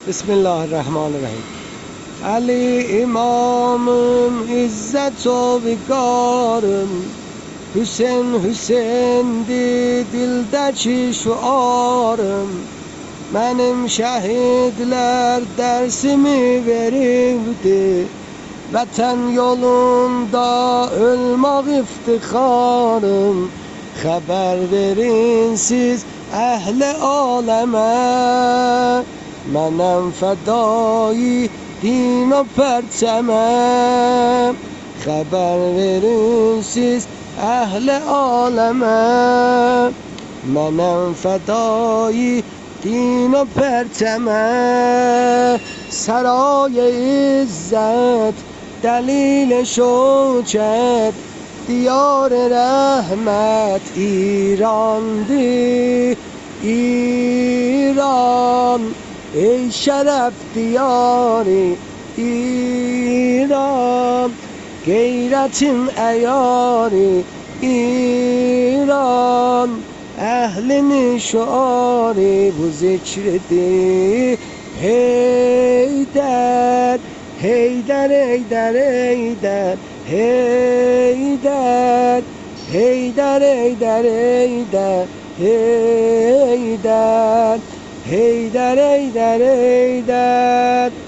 بسم الله الرحمن الرحیم. علی امامım, izzet o vigarım, Hüseyin Hüseyin'di dildeki şuarım. Benim şehitler dersimi verirdi, vatan yolunda ölmek iftiharım. Haber verin siz ehli aleme, منم فدایی دین و پرچمم. خبر verin siz اهل عالمه، منم فدایی دین و پرچمم. سرای عزت دلیل شوکت، دیار رحمت ایراندی ایران. ای شرف دیاری ایران، غیرتین عیاری ایران. اهل شعاری bu zikredی Heyder Heyder Heyder Heyder Heyder Heyder Heyder Heyder Heyder Heyder Heyder Heyder